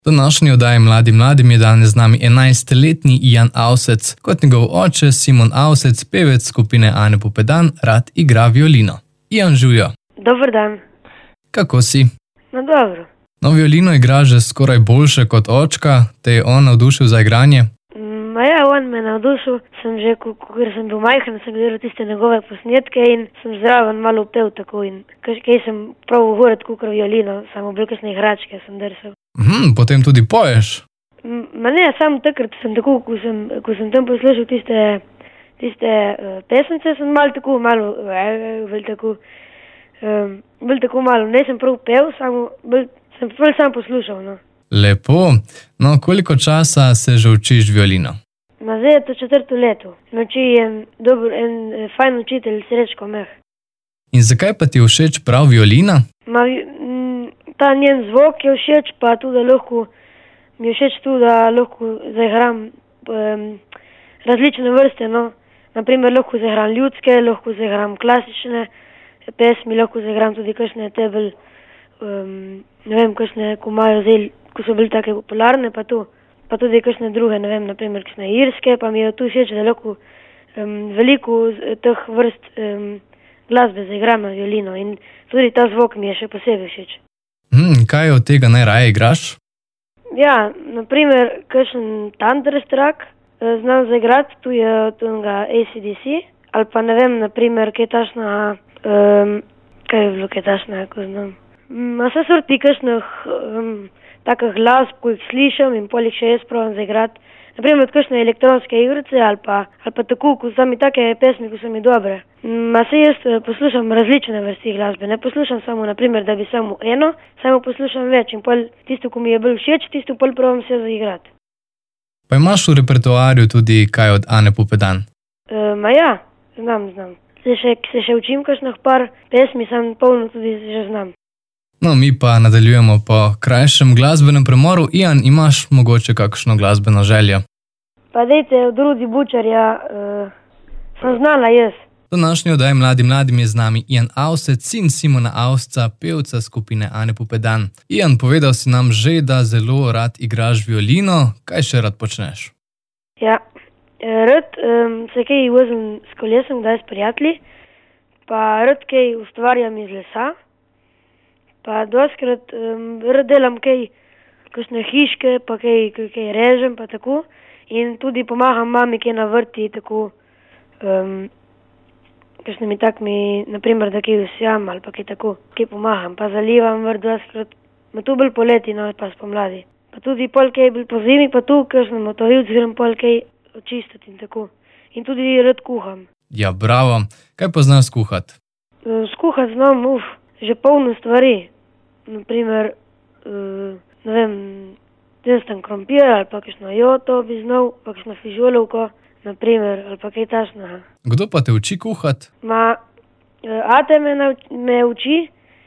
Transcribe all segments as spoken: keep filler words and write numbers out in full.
Današnji oddaji Mladi mladim je danes z nami enajstletni Jan Avsec. Kot njegov oče Simon Avsec, pevec skupine Ane Pupedan, rad igra violino. Jan, živjo. Dober dan. Kako si? No, dobro. No, violino igra že skoraj boljše kot očka, te je on navdušil za igranje? Ma ja, on me navdušil. Sem že, ko sem bil majhen, sem gledal tiste njegove posnetke in sem zraven malo pel tako in kaj sem prav govoriti kukor violino, samo bolj kakšne igračke sem drsal. Mhm, potem tudi poješ? Ma ne, samo takrat sem tako, ko sem, ko sem tam poslušal tiste, tiste uh, pesmice, sem malo tako, malo, bolj tako, um, bolj tako malo, ne sem prav pel, samo bolj, sem prav sam poslušal, no. Lepo. No, koliko časa se že učiš violino? Ma zdaj je to četrto leto. Noči je dober, en fajn učitelj, Srečko Meh. In zakaj pa ti je všeč prav violina? Ma, ta njen zvok je všeč, pa tudi da lahko, mi je všeč tudi, da lahko zaigram um, različne vrste, no. Naprimer, lahko zaigram ljudske, lahko zaigram klasične pesmi, lahko zaigram tudi kakšne tebel, um, ne vem, kakšne, ko imajo zdaj, ko so bili take popularne, pa tu, pa tudi kakšne druge, ne vem, naprimer, kakšne irske, pa mi je tu všeč, da lahko um, veliko teh vrst um, glasbe zaigram na violino in tudi ta zvok mi je še posebej všeč. Hmm, kaj od tega najraje igraš? Ja, naprimer, kakšen Thunderstruck znam zaigrati, tu je tunga A C D C, ali pa ne vem, naprimer, kaj tašna, um, kaj je bilo kaj tašna, ko znam. Ma se sorti kakšnih um, takih glasb, ko jih slišam in poleg še jaz pravim zaigrati. Naprimer, kakšne elektronske igrice ali pa, ali pa tako, ko so mi take pesmi, ko so mi dobre. Ma se jaz poslušam različne vrsti glasbe, ne poslušam samo, naprimer, da bi samo eno, samo poslušam več in pol tisto, ko mi je bolj všeč, tisto pol pravim se zaigrati. Pa imaš v repertoarju tudi kaj od Ane Pupedan? E, ma ja, znam, znam. Se še, se še učim kakšnih par pesmi, sam polno tudi že znam. No, mi pa nadaljujemo po krajšem glasbenem premoru. Ijan, imaš mogoče kakšno glasbeno željo? Pa dejte, od Rudi Bučarja uh, sem znala jaz. Današnji oddaj Mladi mladim je z nami Jan Avsec, sin Simona Avsca, pevca skupine Ane Pupedan. Ijan, povedal si nam že, da zelo rad igraš violino. Kaj še rad počneš? Ja, rad um, se kaj vozim s kolesom, kdaj s prijatelji, pa rad kaj ustvarjam iz lesa. Pa doskrat um, rad delam kaj, kakšne hiške, pa kaj, kaj, kaj režem, pa tako. In tudi pomagam mami kaj na vrti, tako, um, kakšnimi takmi, naprimer, da kaj usijam ali pa kaj tako, kaj pomagam. Pa zalivam vrt doskrat, ma tu bolj poleti, no, pa spomladi. Pa tudi pol kaj bolj po zimi, pa tu kakšne motovilc grem pol kaj očistiti in tako. In tudi rad kuham. Ja, bravo. Kaj pa znaš skuhati? Uh, skuhati znam, uf. Že polno stvari, naprimer, uh, ne vem, testen krompir ali pa kakšno joto bi znal, pa kakšno fižolovko, naprimer, ali pa kaj tašnega. Kdo pa te uči kuhati? Ma, uh, ate me, me uči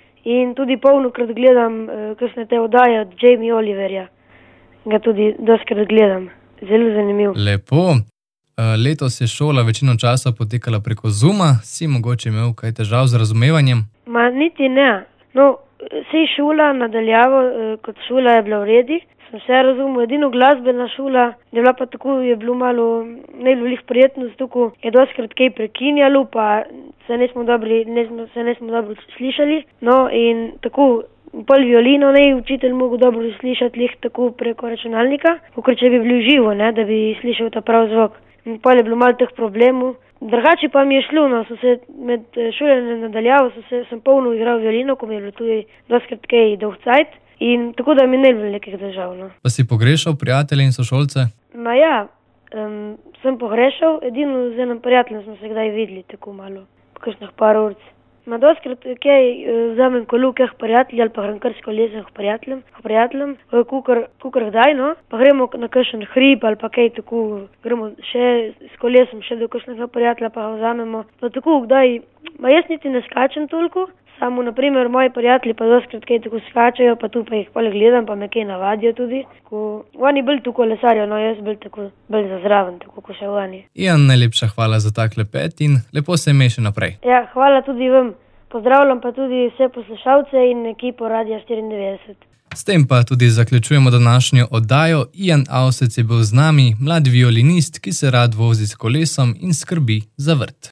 in tudi polnokrat gledam uh, kakšne te oddaje od Jamie Oliverja. Ga tudi doskrat gledam. Zelo zanimiv. Lepo. Uh, letos je šola večino časa potekala preko Zooma. Si mogoče imel kaj težav z razumevanjem? Ma niti ne. No, sej šola nadaljavo, kot šola je bila v redi, sem vse razumel. Edino glasbena šola je bila pa tako, je bilo malo, ne bilo lih prijetno, tako je doskrat kaj prekinjalo, pa se nismo dobro, nismo, se nismo dobro slišali. No, in tako, pol violino ne je učitelj mogel dobro slišati lih tako preko računalnika, kakor če bi bil živo, ne, da bi slišal ta prav zvok. In pol je bilo malo teh problemov. Drugače pa mi je šlo, no, so se med šolanjem nadaljavo, so se, sem polno igral violino, ko mi je bilo tudi doskrat kaj dolg cajt in tako da mi ne bilo nekih držav, no. Pa si pogrešal prijatelje in sošolce? Ma ja, um, sem pogrešal, edino z enim prijateljem smo se kdaj videli, tako malo, po kakšnih par urc. Ma doskrat kaj vzamem kolo keh prijatelji ali pa grem kar s kolesem k prijateljem, k prijateljem, kukor, kukor kdaj, no, pa gremo na kakšen hrib ali pa kaj tako, gremo še s kolesom še do kakšnega prijatelja pa ga vzamemo. Pa tako kdaj, ma jaz niti ne skačem toliko, samo naprimer moji prijatelji pa doskrat kaj tako skačajo, pa tu pa jih poleg gledam, pa me kaj navadijo tudi. Ko oni bolj tu kolesarijo, no jaz bolj tako, bolj za zraven, tako ko še oni. Ijan, najlepša hvala za tak klepet in lepo se imej še naprej. Ja, hvala tudi vam. Pozdravljam pa tudi vse poslušalce in ekipo Radia štiriindevetdeset. S tem pa tudi zaključujemo današnjo oddajo. Ian Avsec je bil z nami, mlad violinist, ki se rad vozi s kolesom in skrbi za vrt.